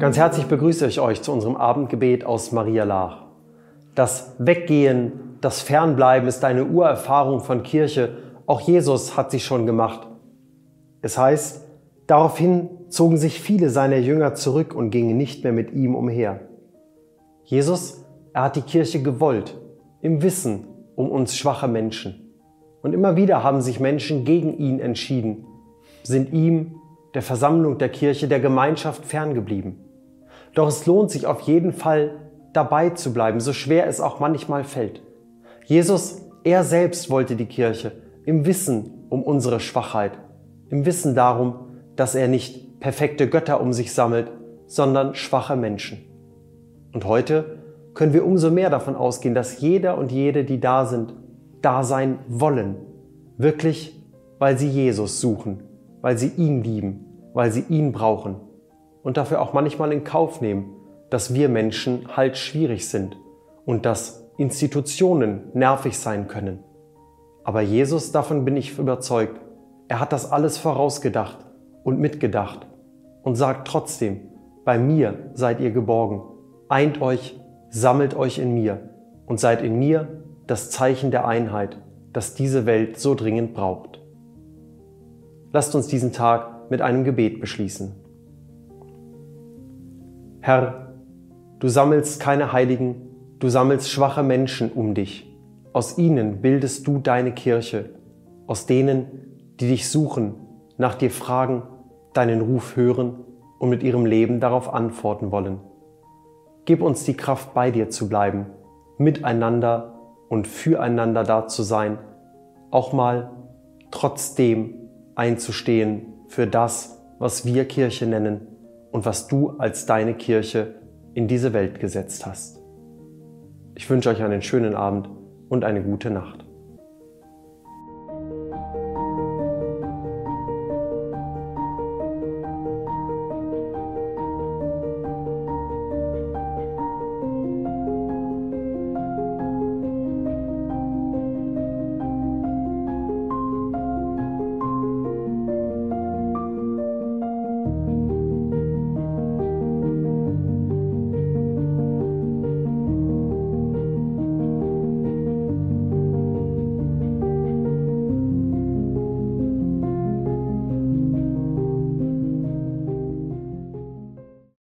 Ganz herzlich begrüße ich euch zu unserem Abendgebet aus Maria Laach. Das Weggehen, das Fernbleiben ist eine Urerfahrung von Kirche. Auch Jesus hat sie schon gemacht. Es heißt, daraufhin zogen sich viele seiner Jünger zurück und gingen nicht mehr mit ihm umher. Jesus, er hat die Kirche gewollt, im Wissen um uns schwache Menschen. Und immer wieder haben sich Menschen gegen ihn entschieden, sind ihm, der Versammlung der Kirche, der Gemeinschaft ferngeblieben. Doch es lohnt sich auf jeden Fall, dabei zu bleiben, so schwer es auch manchmal fällt. Jesus, er selbst wollte die Kirche im Wissen um unsere Schwachheit, im Wissen darum, dass er nicht perfekte Götter um sich sammelt, sondern schwache Menschen. Und heute können wir umso mehr davon ausgehen, dass jeder und jede, die da sind, da sein wollen. Wirklich, weil sie Jesus suchen, weil sie ihn lieben, weil sie ihn brauchen und dafür auch manchmal in Kauf nehmen, dass wir Menschen halt schwierig sind und dass Institutionen nervig sein können. Aber Jesus, davon bin ich überzeugt, er hat das alles vorausgedacht und mitgedacht und sagt trotzdem, bei mir seid ihr geborgen, eint euch, sammelt euch in mir und seid in mir das Zeichen der Einheit, das diese Welt so dringend braucht. Lasst uns diesen Tag mit einem Gebet beschließen. Herr, du sammelst keine Heiligen, du sammelst schwache Menschen um dich. Aus ihnen bildest du deine Kirche, aus denen, die dich suchen, nach dir fragen, deinen Ruf hören und mit ihrem Leben darauf antworten wollen. Gib uns die Kraft, bei dir zu bleiben, miteinander und füreinander da zu sein, auch mal trotzdem einzustehen für das, was wir Kirche nennen und was du als deine Kirche in diese Welt gesetzt hast. Ich wünsche euch einen schönen Abend und eine gute Nacht.